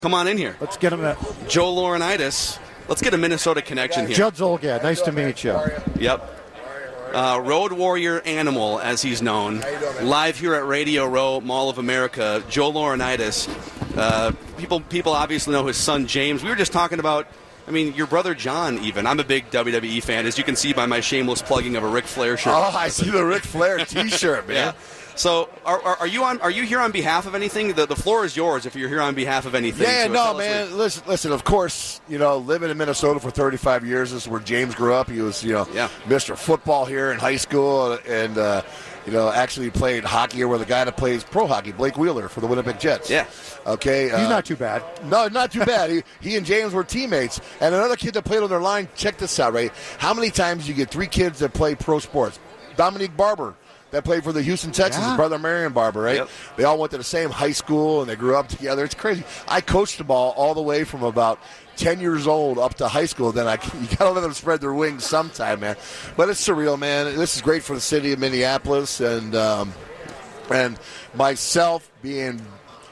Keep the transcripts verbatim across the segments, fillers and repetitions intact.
Come on in here. Let's get him. A- Joe Laurinaitis. Let's get a Minnesota connection here. Judd Zulgad, nice to meet you. Yep. Uh, Road Warrior Animal, as he's known. Live here at Radio Row, Mall of America. Joe Laurinaitis. Uh, people, people obviously know his son James. We were just talking about, I mean, your brother John even. I'm a big W W E fan, as you can see by my shameless plugging of a Ric Flair shirt. Oh, I see the Ric Flair T-shirt, man. Yeah. So, are, are, are you on? Are you here on behalf of anything? The, the floor is yours if you're here on behalf of anything. Yeah, so no, man. Listen, listen. Of course, you know, living in Minnesota for thirty-five years is where James grew up. He was, you know, yeah. Mister Football here in high school, and uh, you know, actually played hockey here with a guy that plays pro hockey, Blake Wheeler, for the Winnipeg Jets. Yeah. Okay. He's uh, not too bad. No, not too bad. he, he and James were teammates. And another kid that played on their line. Check this out, right? How many times do you get three kids that play pro sports? Dominique Barber, that played for the Houston Texans, Yeah. his brother Marion Barber, right? Yep. They all went to the same high school, and they grew up together. It's crazy. I coached the ball all the way from about ten years old up to high school. Then I, you got to let them spread their wings sometime, man. But it's surreal, man. This is great for the city of Minneapolis, and um, and myself being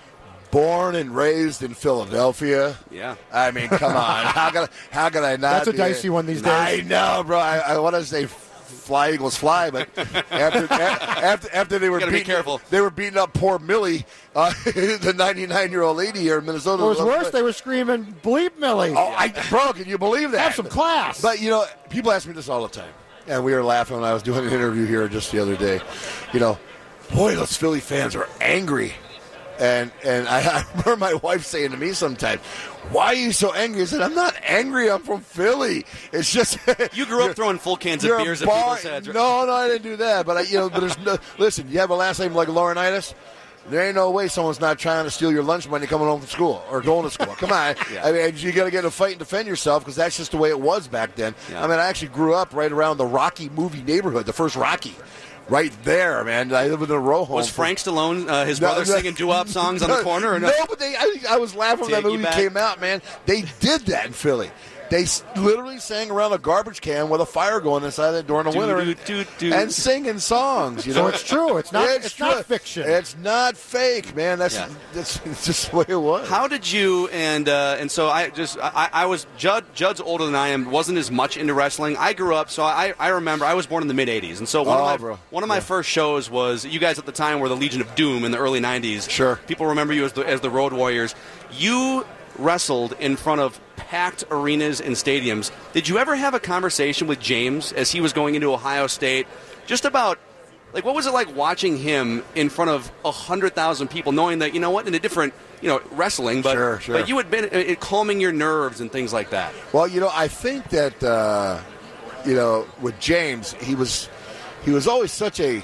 born and raised in Philadelphia. Yeah. I mean, come on. How could I, how could I not? That's a be dicey one these days. I know, bro. I, I want to say fly Eagles fly, but after after after they were Gotta beating, be careful. they were beating up poor Millie, uh, the ninety-nine year old lady here in Minnesota. It was worse. They were screaming, "Bleep Millie." Oh, I, bro, can you believe that? Have some class. But you know, people ask me this all the time, and we were laughing when I was doing an interview here just the other day. You know, boy, those Philly fans are angry. And and I, I remember my wife saying to me sometimes, "Why are you so angry?" I said, "I'm not angry. I'm from Philly. It's just You grew up throwing full cans of you're a beers at bar- people's heads. Right? No, no, I didn't do that. But I, you know, but there's no. Listen, you have a last name like Laurinaitis. There ain't no way someone's not trying to steal your lunch money coming home from school or going to school. Come on. Yeah. I mean, you got to get in a fight and defend yourself because that's just the way it was back then. Yeah. I mean, I actually grew up right around the Rocky movie neighborhood, the first Rocky. Right there, man. I live in a row home. Was Frank Stallone, uh, his No, brother, no. singing doo-wop songs on the corner? Or no? No, but they. I, I was laughing when that Take you movie back. came out, man. They did that in Philly. They s- literally sang around a garbage can with a fire going inside it during the Do, winter do, and, do, do. and singing songs. You So know, it's true. It's not- it's true. not fiction. It's not fake, man. That's Yeah. that's it's just the way it was. How did you and uh, and so I just I, I was Judd Judd's older than I am, wasn't as much into wrestling. I grew up, so I, I remember I was born in the mid eighties, and so one Oh, of my bro. one of my Yeah. first shows was you guys at the time were the Legion of Doom in the early nineties. Sure. People remember you as the as the Road Warriors. You wrestled in front of packed arenas and stadiums. Did you ever have a conversation with James as he was going into Ohio State, just about? Like, what was it like watching him in front of one hundred thousand people, knowing that, you know what, in a different, you know, wrestling, but, Sure, sure. but you had been uh, it, calming your nerves and things like that? Well, you know, I think that uh, you know, with James, he was he was always such a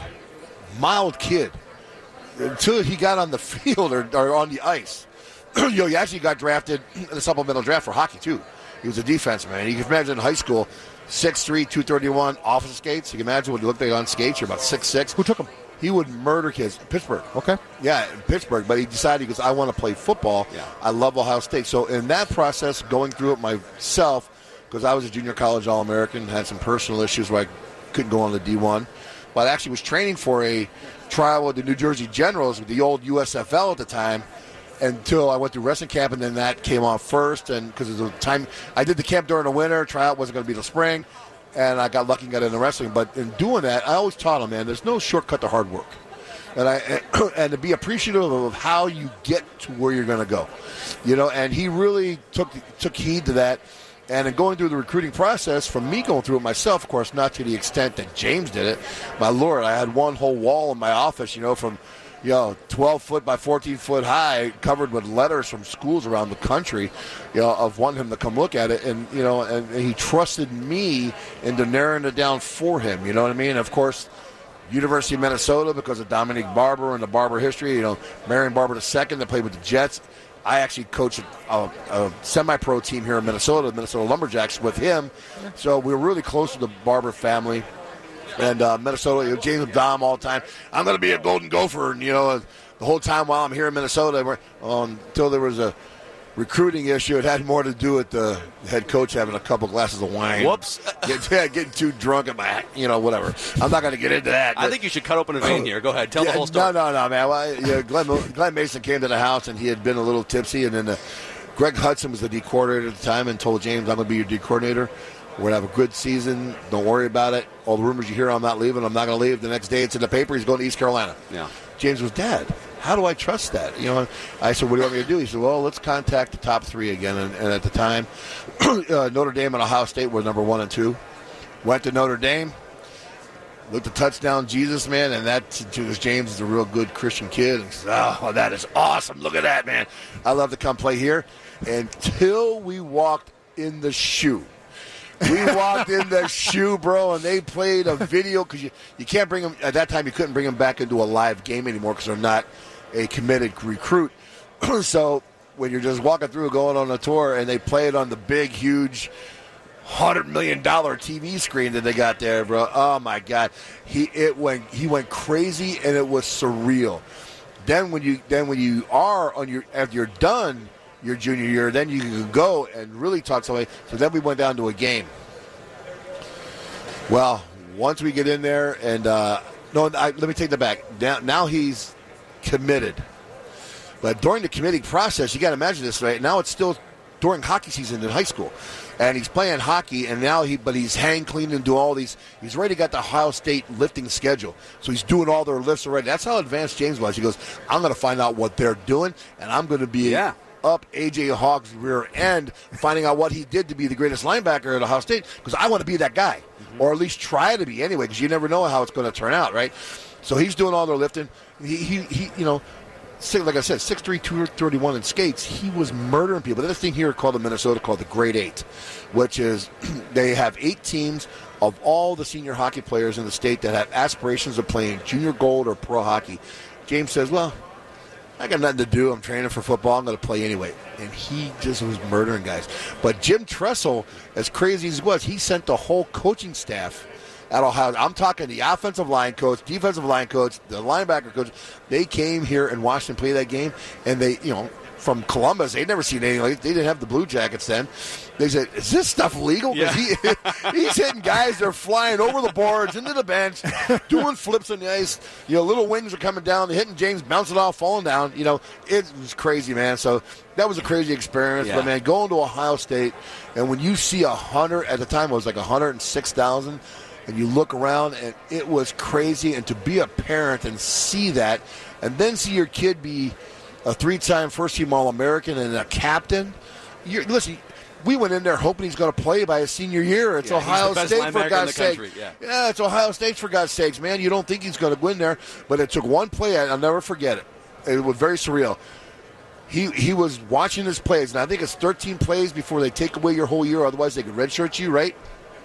mild kid until he got on the field or, or on the ice. You know, he actually got drafted in the supplemental draft for hockey too. He was a defenseman. And you can imagine in high school, six three, two thirty-one, off of skates. You can imagine what he looked like on skates. You're about six six. Who took him? He would murder kids. Pittsburgh. Okay. Yeah, in Pittsburgh. But he decided, he goes, I want to play football. Yeah. I love Ohio State. So in that process, going through it myself, because I was a junior college All-American, had some personal issues where I couldn't go on the D one. But I actually was training for a trial with the New Jersey Generals with the old U S F L at the time until I went through wrestling camp, and then that came off first. And because of the time, I did the camp during the winter, tryout wasn't going to be the spring, and I got lucky and got into wrestling. But in doing that, I always taught them, man, there's no shortcut to hard work. And I and to be appreciative of how you get to where you're going to go, you know. And he really took took heed to that. And in going through the recruiting process, from me going through it myself, of course, not to the extent that James did it. My Lord, I had one whole wall in my office, you know, from you know twelve foot by fourteen foot high, covered with letters from schools around the country, you know, of wanting him to come look at it. And you know, and, and he trusted me into narrowing it down for him. You know what I mean? And of course, University of Minnesota, because of Dominique Barber and the Barber history, you know, Marion Barber the second that played with the Jets. I actually coached a, a semi-pro team here in Minnesota, the Minnesota Lumberjacks, with him. So we were really close to the Barber family. And uh, Minnesota, you know, James Dom all the time, I'm going to be a Golden Gopher. And, you know, the whole time while I'm here in Minnesota, um, until there was a recruiting issue, it had more to do with the head coach having a couple glasses of wine. Whoops. Get, yeah, getting too drunk at my, you know, whatever. I'm not going to get into that. I think you should cut open a vein here. Go ahead. Tell yeah, the whole story. No, no, no, man. Well, yeah, Glenn, Glenn Mason came to the house, and he had been a little tipsy, and then the, Greg Hudson was the D coordinator at the time and told James, I'm going to be your D coordinator. We're going to have a good season. Don't worry about it. All the rumors you hear, I'm not leaving. I'm not going to leave. The next day it's in the paper. He's going to East Carolina. Yeah. James was, Dad, how do I trust that? You know, I said, what do you want me to do? He said, well, let's contact the top three again. And, and at the time, uh, Notre Dame and Ohio State were number one and two. Went to Notre Dame. Looked at touchdown Jesus, man, and that to us, James is a real good Christian kid. And says, oh, that is awesome. Look at that, man. I love to come play here. Until we walked in the shoe. We walked in the shoe, bro, and they played a video because you, you can't bring them. At that time, you couldn't bring them back into a live game anymore because they're not a committed recruit. So when you're just walking through going on a tour and they play it on the big, huge one hundred million dollars T V screen that they got there, bro. Oh, my God. He it went he went crazy, and it was surreal. Then when you then when you are on your after you're done your junior year, then you can go and really talk to somebody. So then we went down to a game. Well, once we get in there, and uh, no, I, let me take that back. Now, now he's committed. But during the committing process, you got to imagine this, right? Now it's still during hockey season in high school, and he's playing hockey, and now he, but he's hang clean and do all these. He's already got the Ohio State lifting schedule, so he's doing all their lifts already. That's how advanced James was. He goes, I'm going to find out what they're doing, and I'm going to be yeah. up A J Hawk's rear end, finding out what he did to be the greatest linebacker at Ohio State, because I want to be that guy, mm-hmm. or at least try to be anyway, because you never know how it's going to turn out, right? So he's doing all their lifting. He, he, he you know. Like I said, six three, two thirty-one in skates, he was murdering people. There's a thing here called in Minnesota called the Grade Eight, which is they have eight teams of all the senior hockey players in the state that have aspirations of playing junior gold or pro hockey. James says, well, I got nothing to do. I'm training for football. I'm going to play anyway. And he just was murdering guys. But Jim Tressel, as crazy as he was, he sent the whole coaching staff at Ohio. I'm talking the offensive line coach, defensive line coach, the linebacker coach. They came here and watched him play that game, and they, you know, from Columbus, they'd never seen anything like it. They didn't have the Blue Jackets then. They said, is this stuff legal? Because yeah. he, he's hitting guys, they're flying over the boards, into the bench, doing flips on the ice. You know, little wings are coming down, they're hitting James, bouncing off, falling down. You know, it was crazy, man. So that was a crazy experience. Yeah. But, man, going to Ohio State, and when you see a hundred, at the time it was like one hundred six thousand, and you look around, and it was crazy. And to be a parent and see that, and then see your kid be a three-time first-team All-American and a captain. You're, listen, we went in there hoping he's going to play by his senior year. It's yeah, Ohio State, for God's sake. Yeah. yeah, it's Ohio State, for God's sakes, man. You don't think he's going to win there. But it took one play. I'll never forget it. It was very surreal. He he was watching his plays, and I think it's thirteen plays before they take away your whole year. Otherwise, they could redshirt you, right?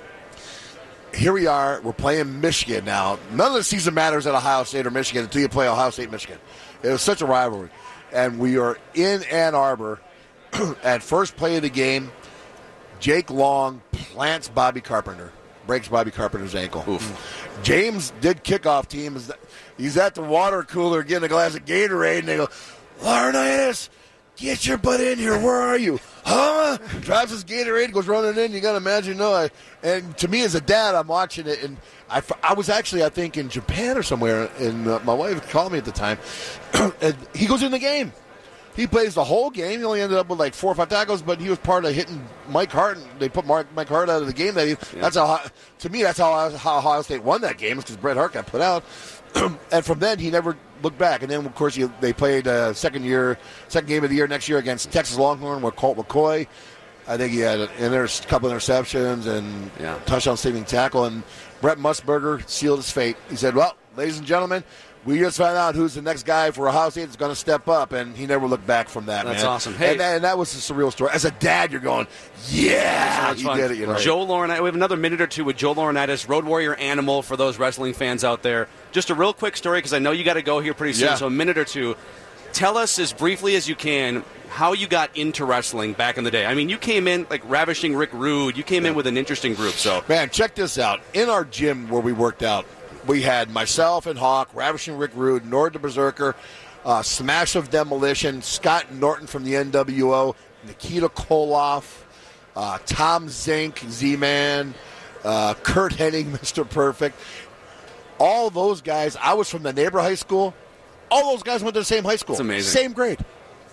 Here we are. We're playing Michigan now. None of the season matters at Ohio State or Michigan until you play Ohio State, Michigan. It was such a rivalry. And we are in Ann Arbor at first play of the game. Jake Long plants Bobby Carpenter, breaks Bobby Carpenter's ankle. Oof. James did kickoff team. He's at the water cooler getting a glass of Gatorade, and they go, Laurinaitis, get your butt in here. Where are you? Huh? Drives his Gatorade, goes running in. You got to imagine, no. I, and to me as a dad, I'm watching it, and I, I was actually, I think, in Japan or somewhere, and uh, my wife called me at the time, and he goes in the game. He plays the whole game. He only ended up with like four or five tackles, but he was part of hitting Mike Hart. They put Mark, Mike Hart out of the game. That he, yeah. That's how, to me, that's how, how Ohio State won that game, because Bret Hart got put out. And from then, he never looked back. And then, of course, he, they played uh, second year, second game of the year next year against Texas Longhorn with Colt McCoy. I think he had a, and there's a couple of interceptions and yeah. touchdown saving tackle. And Brett Musburger sealed his fate. He said, well, ladies and gentlemen, we just found out who's the next guy for Ohio State that's going to step up, and he never looked back from that, That's man. awesome. Hey, and, that, and that was a surreal story. As a dad, you're going, yeah, he did it. You know? Joe Laurinaitis, we have another minute or two with Joe Laurinaitis, Road Warrior Animal for those wrestling fans out there. Just a real quick story, because I know you got to go here pretty soon, yeah. so a minute or two. Tell us as briefly as you can how you got into wrestling back in the day. I mean, you came in like Ravishing Rick Rude. You came yeah. in with an interesting group. So, man, check this out. In our gym where we worked out, we had myself and Hawk, Ravishing Rick Rude, Nord the Berserker, uh, Smash of Demolition, Scott Norton from the N W O, Nikita Koloff, uh, Tom Zink, Z-Man, uh, Kurt Hennig, Mister Perfect. All those guys, I was from the neighbor high school. All those guys went to the same high school. It's amazing. Same grade.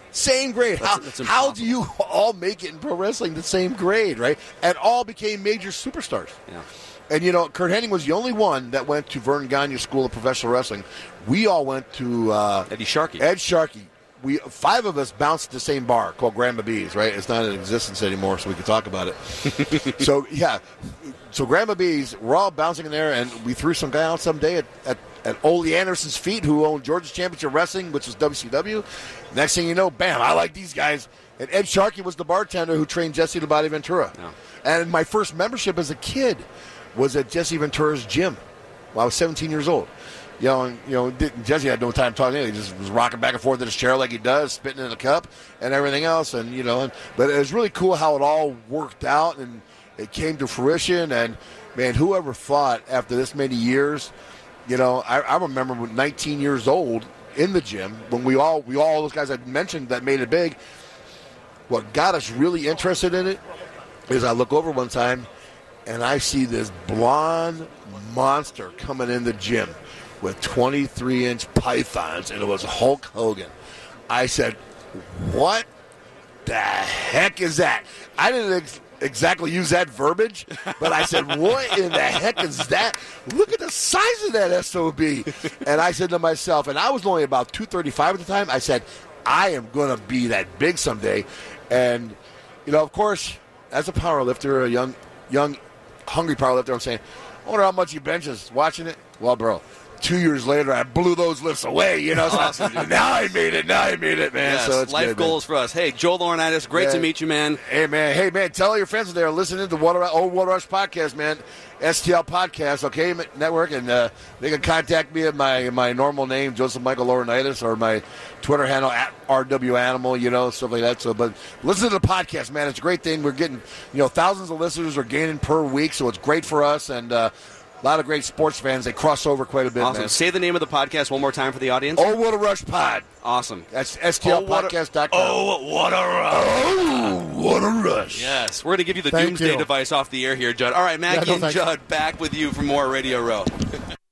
Same grade. How, That's, that's how do you all make it in pro wrestling the same grade, right? And all became major superstars. Yeah. And, you know, Kurt Hennig was the only one that went to Vernon Gagne School of Professional Wrestling. We all went to uh, Eddie Sharkey. Ed Sharkey. We five of us bounced at the same bar called Grandma B's, right? It's not in existence anymore, so we could talk about it. so, yeah. So Grandma B's, we're all bouncing in there, and we threw some guy out someday at, at, at Ole Anderson's feet, who owned Georgia Championship Wrestling, which was W C W. Next thing you know, bam, I like these guys. And Ed Sharkey was the bartender who trained Jesse the Body Ventura. Yeah. And my first membership as a kid was at Jesse Ventura's gym when I was seventeen years old. You know, and, you know, didn't, Jesse had no time talking. He just was rocking back and forth in his chair like he does, spitting in a cup and everything else. And, you know, and, but it was really cool how it all worked out and it came to fruition. And, man, whoever thought after this many years, you know, I, I remember when nineteen years old in the gym, when we all, we all those guys I mentioned that made it big, what got us really interested in it is I look over one time and I see this blonde monster coming in the gym with twenty-three inch pythons, and it was Hulk Hogan. I said, what the heck is that? I didn't ex- exactly use that verbiage, but I said, what in the heck is that? Look at the size of that S O B. And I said to myself, and I was only about two thirty-five at the time, I said, I am going to be that big someday. And, you know, of course, as a power lifter, a young, young, hungry power lifter, I'm saying, I wonder how much he benches. Watching it? Well, bro, two years later, I blew those lifts away, you know. So Awesome, I, now I made it. Now I made it, man. Yes, so it's life good, goals man. for us. Hey, Joe Laurinaitis, great Yeah. to meet you, man. Hey, man. Hey, man. Tell all your friends there listening to Water, Old Water Rush Podcast, man. S T L Podcast, okay, network, and uh, they can contact me at my my normal name, Joseph Michael Laurinaitis, or my Twitter handle at R W Animal, you know, stuff like that. So, but listen to the podcast, man. It's a great thing. We're getting, you know, thousands of listeners are gaining per week, so it's great for us, and uh, a lot of great sports fans. They cross over quite a bit, Awesome. man. Say the name of the podcast one more time for the audience. Oh, Water Rush Pod. Awesome. That's S T L podcast dot com. Oh, what a rush. Oh, what a rush. Yes, we're going to give you the Thank doomsday you. device off the air here, Judd. All right, Maggie no, and thanks. Judd back with you for more Radio Row.